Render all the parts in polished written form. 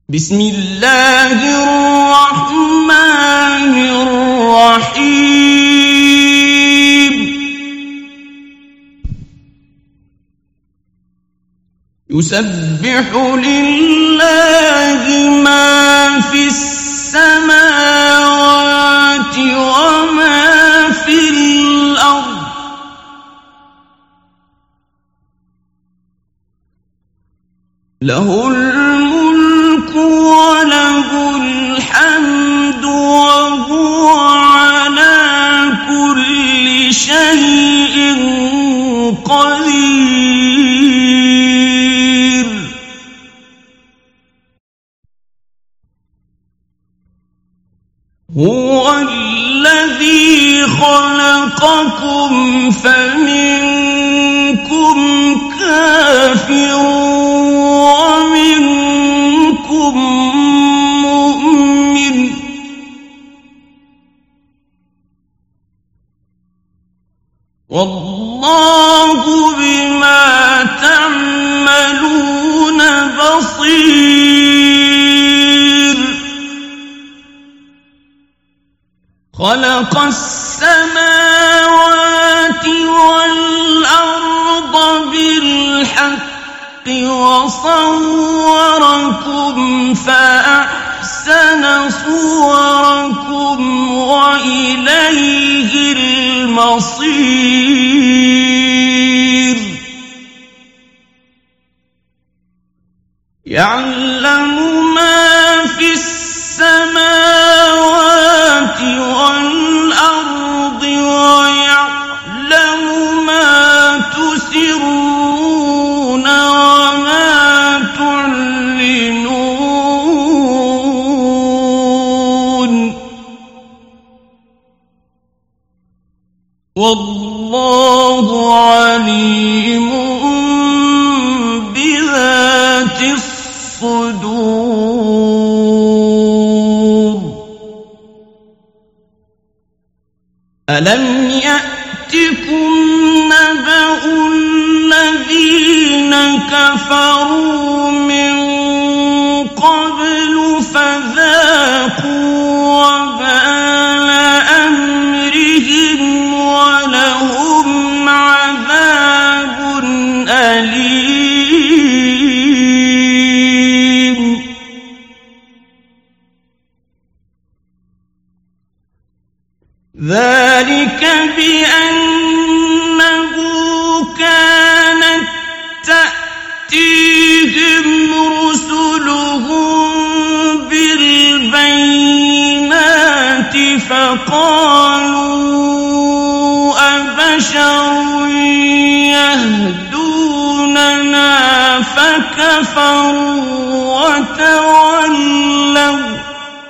بسم الله الرحمن الرحيم يسبح لله ما في السماوات وما في الأرض له الملك وله الحمد وهو على كل شيء قدير هو الذي خلقكم فمنكم كافر ومنكم مؤمن والله بما تعملون بصير خلق السماوات والأرض بالحق وصوركم فأحسن صوركم وإليه المصير يعلم ما في السماوات والأرض ويعلم ما تسرون وما تعلنون والله عليم بذات الصدور ألم يأتكم نبأ الذين كفروا من قبل فذاقوا وبال أمرهم ولهم عذاب أليم ذلك بأنه كانت تأتيهم رسلهم بالبينات فقالوا أبشر يهدوننا فكفروا وتولوا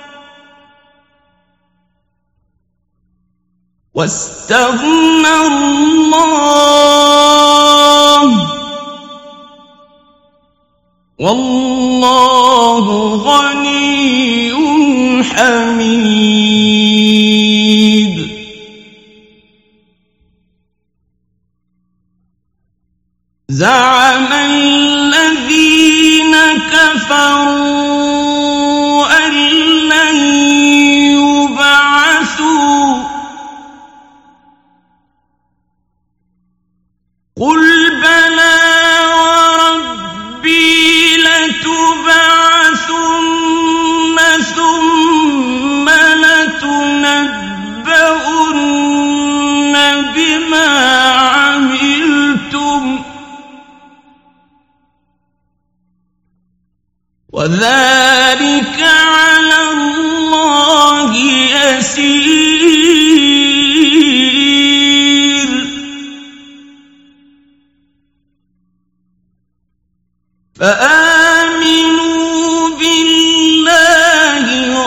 واستغنى الله والله غني حميد زعم الذين كفروا أن لن يبعثوا قل بلى وربي لتبعثن ثم لتنبؤن بما عملتم وذلك على الله يسير فآمنوا بالله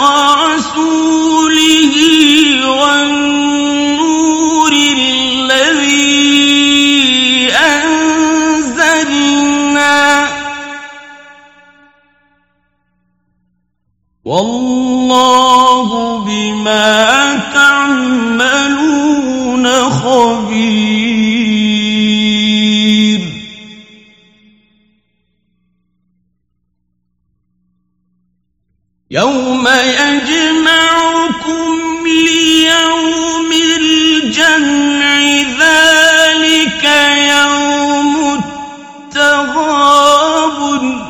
ورسوله والنور الذي أنزلنا والله بما تعملون خبير يوم يجمعكم ليوم الجمع ذلك يوم التغابن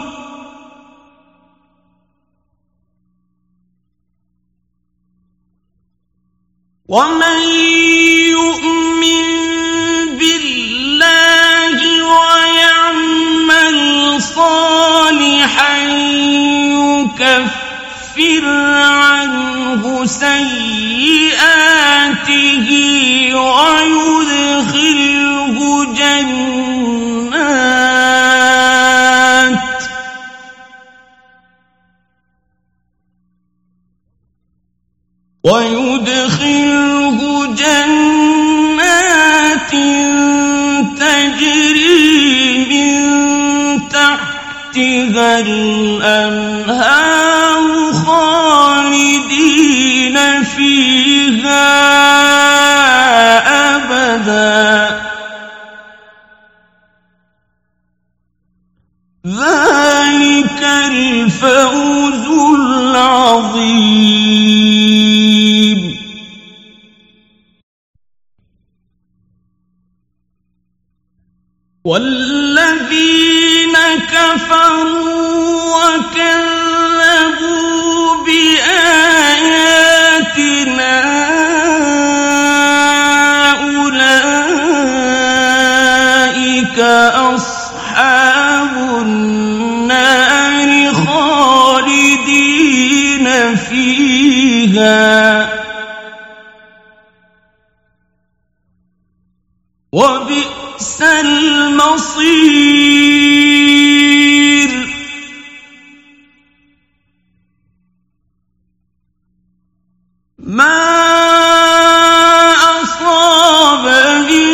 ومن يؤمن بالله ويعمل صالحا يكفر عنه سيئاته ويدخله جنات تجري من تحتها الأنهار خالدين فيها أبدا ذلك الفوز العظيم. والذين كفروا وكذبوا بآياتنا أولئك أصحاب النار خالدين فيها وبئس المصير. ما أصاب من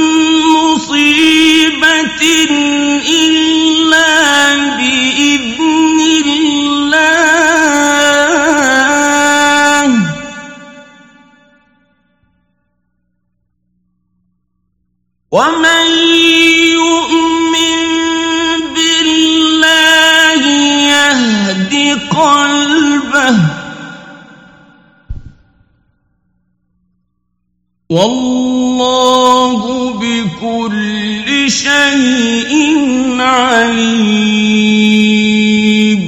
مصيبة إلا بإذن الله ومن يؤمن بالله يهد قلبه والله بكل شيء عليم.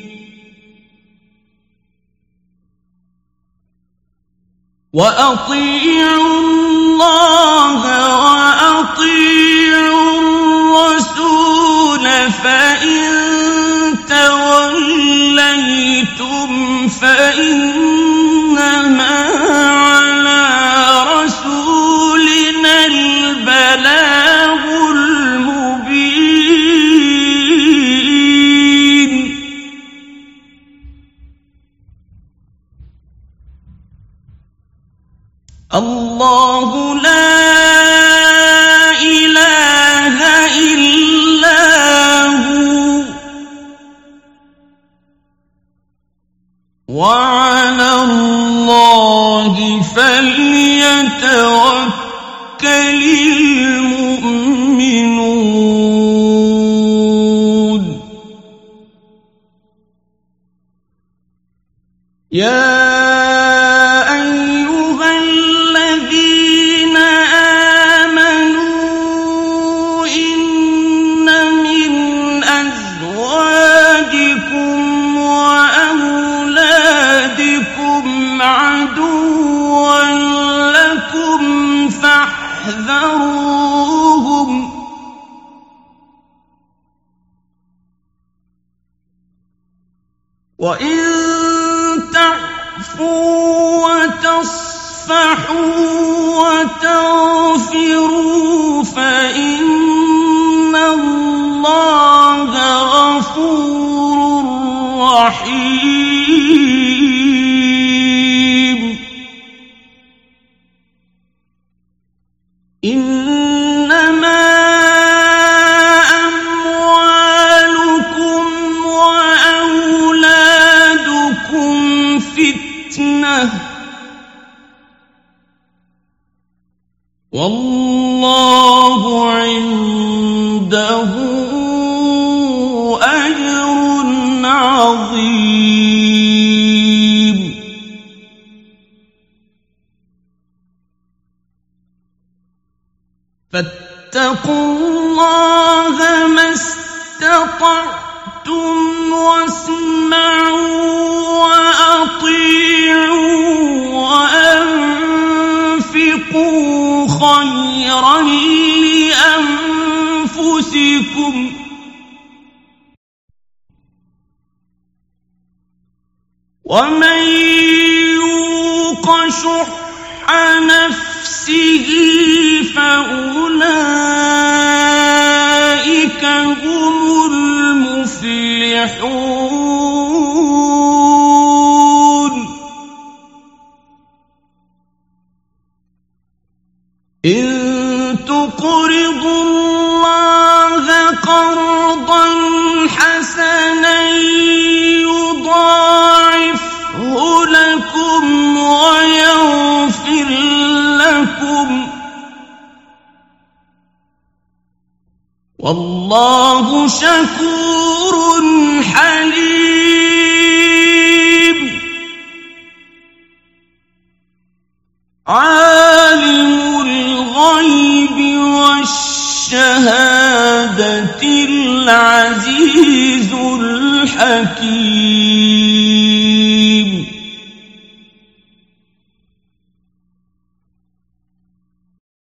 وأطيعوا الله وأطيعوا الرسول فإن توليتم فإنما على رسولنا البلاغ المبين. الله لا إله إلا هو وعلى الله فليتوكل المؤمنون. يا فاحذروهم وإن تعفوا وتصفحوا وتغفروا فإن الله غفور رحيم. إنما أموالكم وأولادكم فتنة والله عنده أجر عظيم. فاتقوا الله ما استطعتم واسمعوا وأطيعوا وأنفقوا خيرا لأنفسكم ومن يوق شح نفسه فأولئك هم المفلحون إن تقرضوا الله قرضا حسنا يضاعفه لكم ويغفر لكم والله شكور حليم عالم الغيب والشهادة العزيز الحكيم